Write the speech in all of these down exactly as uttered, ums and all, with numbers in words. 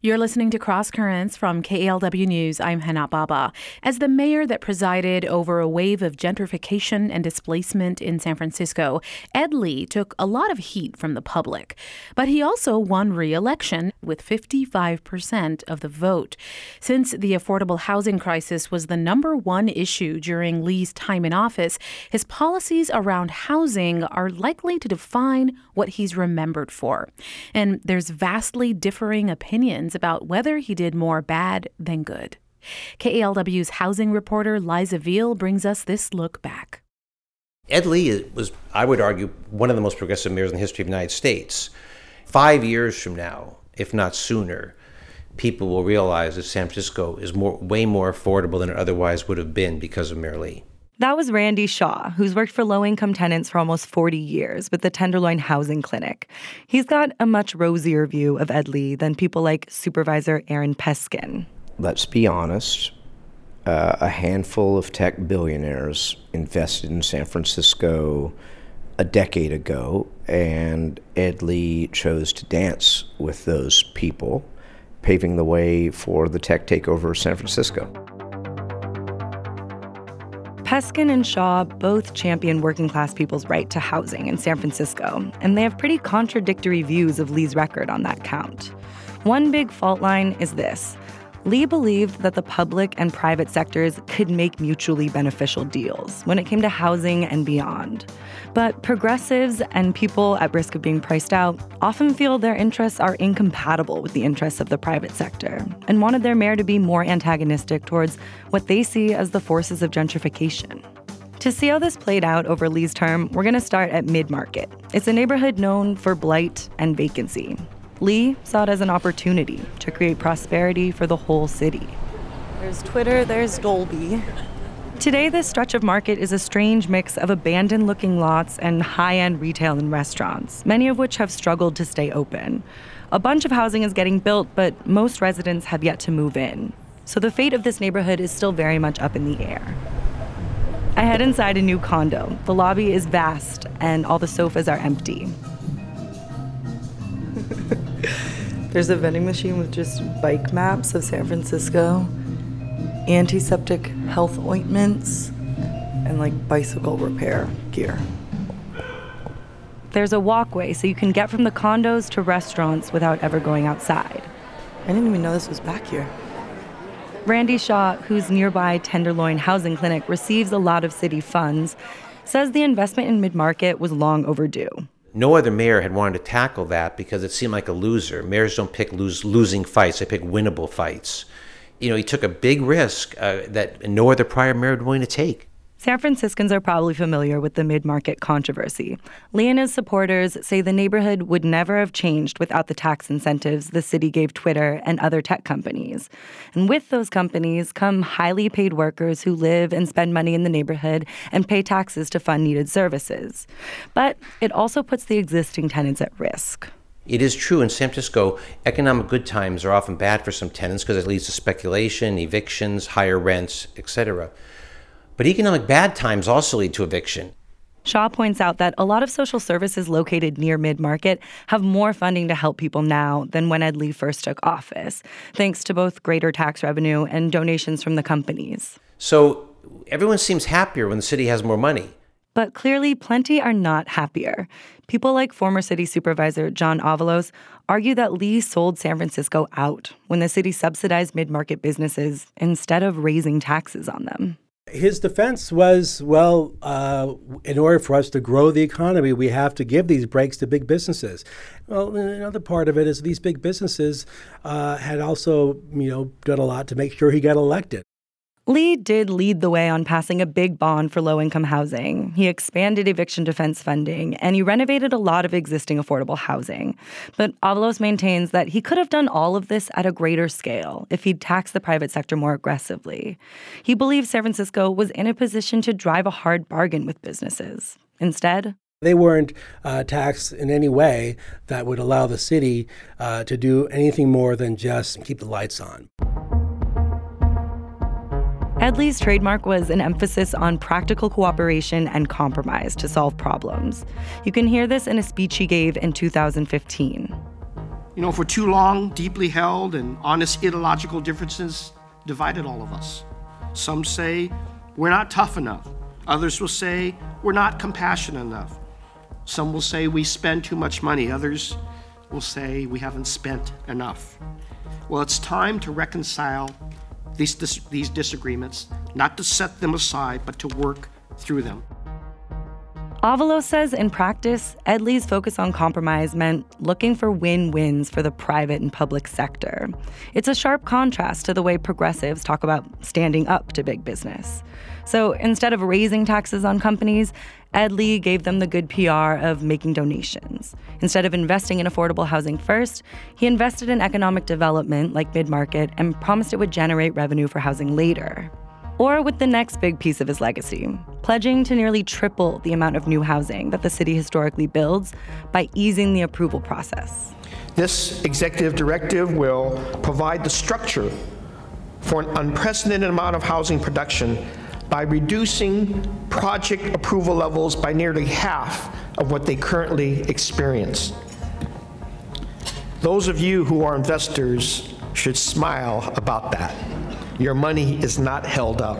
You're listening to Cross Currents from K A L W News. I'm Hana Baba. As the mayor that presided over a wave of gentrification and displacement in San Francisco, Ed Lee took a lot of heat from the public. But he also won re-election with fifty-five percent of the vote. Since the affordable housing crisis was the number one issue during Lee's time in office, his policies around housing are likely to define what he's remembered for. And there's vastly differing opinions about whether he did more bad than good. K A L W's housing reporter Liza Veal brings us this look back. Ed Lee was, I would argue, one of the most progressive mayors in the history of the United States. Five years from now, if not sooner, people will realize that San Francisco is more, way more affordable than it otherwise would have been because of Mayor Lee. That was Randy Shaw, who's worked for low-income tenants for almost forty years with the Tenderloin Housing Clinic. He's got a much rosier view of Ed Lee than people like Supervisor Aaron Peskin. Let's be honest, uh, a handful of tech billionaires invested in San Francisco a decade ago, and Ed Lee chose to dance with those people, paving the way for the tech takeover of San Francisco. Peskin and Shaw both champion working-class people's right to housing in San Francisco, and they have pretty contradictory views of Lee's record on that count. One big fault line is this. Lee believed that the public and private sectors could make mutually beneficial deals when it came to housing and beyond. But progressives and people at risk of being priced out often feel their interests are incompatible with the interests of the private sector and wanted their mayor to be more antagonistic towards what they see as the forces of gentrification. To see how this played out over Lee's term, we're going to start at Mid-Market. It's a neighborhood known for blight and vacancy. Lee saw it as an opportunity to create prosperity for the whole city. There's Twitter, there's Dolby. Today, this stretch of market is a strange mix of abandoned-looking lots and high-end retail and restaurants, many of which have struggled to stay open. A bunch of housing is getting built, but most residents have yet to move in. So the fate of this neighborhood is still very much up in the air. I head inside a new condo. The lobby is vast, and all the sofas are empty. There's a vending machine with just bike maps of San Francisco, antiseptic health ointments, and like bicycle repair gear. There's a walkway so you can get from the condos to restaurants without ever going outside. I didn't even know this was back here. Randy Shaw, whose nearby Tenderloin Housing Clinic receives a lot of city funds, says the investment in Mid-Market was long overdue. No other mayor had wanted to tackle that because it seemed like a loser. Mayors don't pick lose, losing fights, they pick winnable fights. You know, he took a big risk uh, that no other prior mayor would be willing to take. San Franciscans are probably familiar with the Mid-Market controversy. Lee and his supporters say the neighborhood would never have changed without the tax incentives the city gave Twitter and other tech companies. And with those companies come highly paid workers who live and spend money in the neighborhood and pay taxes to fund needed services. But it also puts the existing tenants at risk. It is true in San Francisco, economic good times are often bad for some tenants because it leads to speculation, evictions, higher rents, et cetera. But economic bad times also lead to eviction. Shaw points out that a lot of social services located near Mid-Market have more funding to help people now than when Ed Lee first took office, thanks to both greater tax revenue and donations from the companies. So everyone seems happier when the city has more money. But clearly, plenty are not happier. People like former city supervisor John Avalos argue that Lee sold San Francisco out when the city subsidized mid-market businesses instead of raising taxes on them. His defense was, well, uh, in order for us to grow the economy, we have to give these breaks to big businesses. Well, another part of it is these big businesses uh, had also, you know, done a lot to make sure he got elected. Lee did lead the way on passing a big bond for low-income housing. He expanded eviction defense funding, and he renovated a lot of existing affordable housing. But Avalos maintains that he could have done all of this at a greater scale if he'd taxed the private sector more aggressively. He believes San Francisco was in a position to drive a hard bargain with businesses. Instead, they weren't uh, taxed in any way that would allow the city uh, to do anything more than just keep the lights on. Ed Lee's trademark was an emphasis on practical cooperation and compromise to solve problems. You can hear this in a speech he gave in two thousand fifteen. You know, for too long, deeply held and honest ideological differences divided all of us. Some say we're not tough enough. Others will say we're not compassionate enough. Some will say we spend too much money. Others will say we haven't spent enough. Well, it's time to reconcile these, dis- these disagreements, not to set them aside, but to work through them. Avalos says in practice, Ed Lee's focus on compromise meant looking for win-wins for the private and public sector. It's a sharp contrast to the way progressives talk about standing up to big business. So instead of raising taxes on companies, Ed Lee gave them the good P R of making donations. Instead of investing in affordable housing first, he invested in economic development like mid-market and promised it would generate revenue for housing later. Or with the next big piece of his legacy, pledging to nearly triple the amount of new housing that the city historically builds by easing the approval process. This executive directive will provide the structure for an unprecedented amount of housing production by reducing project approval levels by nearly half of what they currently experience. Those of you who are investors should smile about that. Your money is not held up.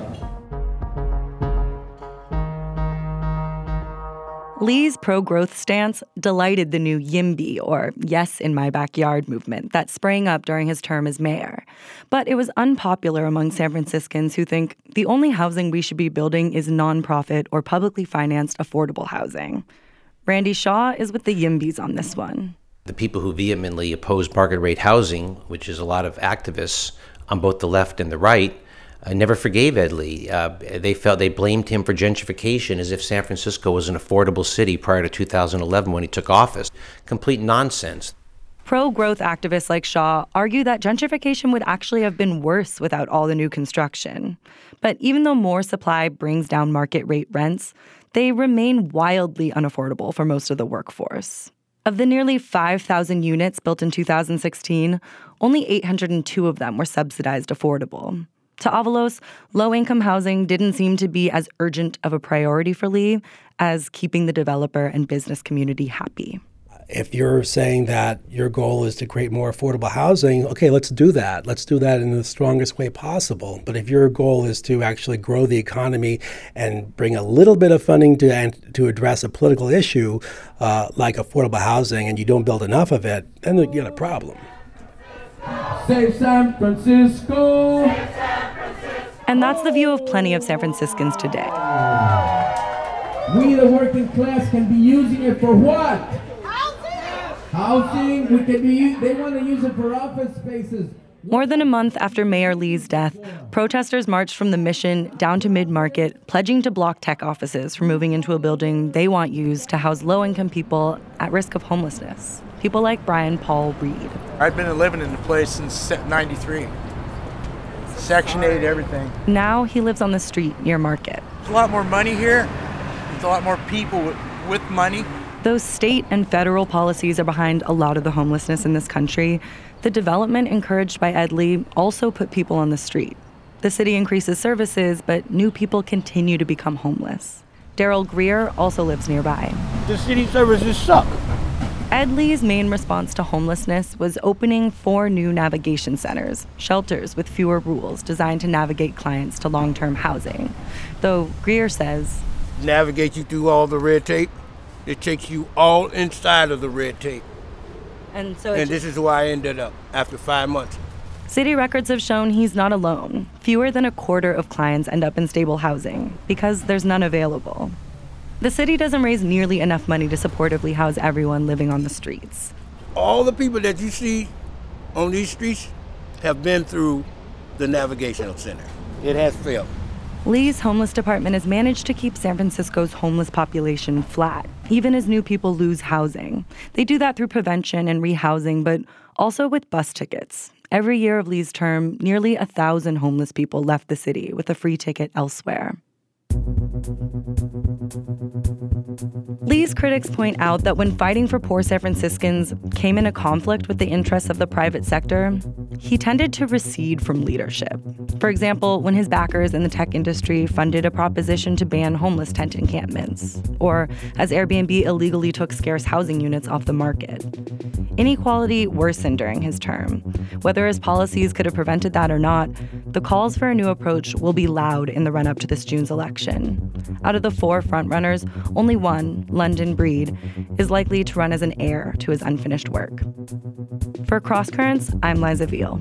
Lee's pro-growth stance delighted the new YIMBY, or Yes in My Backyard movement, that sprang up during his term as mayor. But it was unpopular among San Franciscans who think the only housing we should be building is nonprofit or publicly financed affordable housing. Randy Shaw is with the YIMBYs on this one. The people who vehemently oppose market rate housing, which is a lot of activists on both the left and the right, uh, never forgave Ed Lee. Uh, they felt they blamed him for gentrification as if San Francisco was an affordable city prior to two thousand eleven when he took office. Complete nonsense. Pro-growth activists like Shaw argue that gentrification would actually have been worse without all the new construction. But even though more supply brings down market rate rents, they remain wildly unaffordable for most of the workforce. Of the nearly five thousand units built in two thousand sixteen, only eight hundred two of them were subsidized affordable. To Avalos, low-income housing didn't seem to be as urgent of a priority for Lee as keeping the developer and business community happy. If you're saying that your goal is to create more affordable housing, okay, let's do that. Let's do that in the strongest way possible. But if your goal is to actually grow the economy and bring a little bit of funding to and to address a political issue uh, like affordable housing, and you don't build enough of it, then you get a problem. Save San Francisco! And that's the view of plenty of San Franciscans today. We, the working class, can be using it for what? Housing, we can be, they want to use it for office spaces. More than a month after Mayor Lee's death, protesters marched from the Mission down to Mid-Market, pledging to block tech offices from moving into a building they want used to house low-income people at risk of homelessness. People like Brian Paul Reed. I've been living in the place since ninety-three. Section eight, everything. Now he lives on the street near Market. There's a lot more money here. There's a lot more people with, with money. Though state and federal policies are behind a lot of the homelessness in this country, the development encouraged by Ed Lee also put people on the street. The city increases services, but new people continue to become homeless. Daryl Greer also lives nearby. The city services suck. Ed Lee's main response to homelessness was opening four new navigation centers, shelters with fewer rules designed to navigate clients to long-term housing. Though Greer says, navigate you through all the red tape. It takes you all inside of the red tape. And so and this is where I ended up after five months. City records have shown he's not alone. Fewer than a quarter of clients end up in stable housing because there's none available. The city doesn't raise nearly enough money to supportively house everyone living on the streets. All the people that you see on these streets have been through the Navigational Center. It has failed. Lee's homeless department has managed to keep San Francisco's homeless population flat, even as new people lose housing. They do that through prevention and rehousing, but also with bus tickets. Every year of Lee's term, nearly a thousand homeless people left the city with a free ticket elsewhere. Lee's critics point out that when fighting for poor San Franciscans came into conflict with the interests of the private sector, he tended to recede from leadership. For example, when his backers in the tech industry funded a proposition to ban homeless tent encampments, or as Airbnb illegally took scarce housing units off the market. Inequality worsened during his term. Whether his policies could have prevented that or not, the calls for a new approach will be loud in the run-up to this June's election. Out of the four frontrunners, only one, London Breed, is likely to run as an heir to his unfinished work. For Cross Currents, I'm Liza Veal.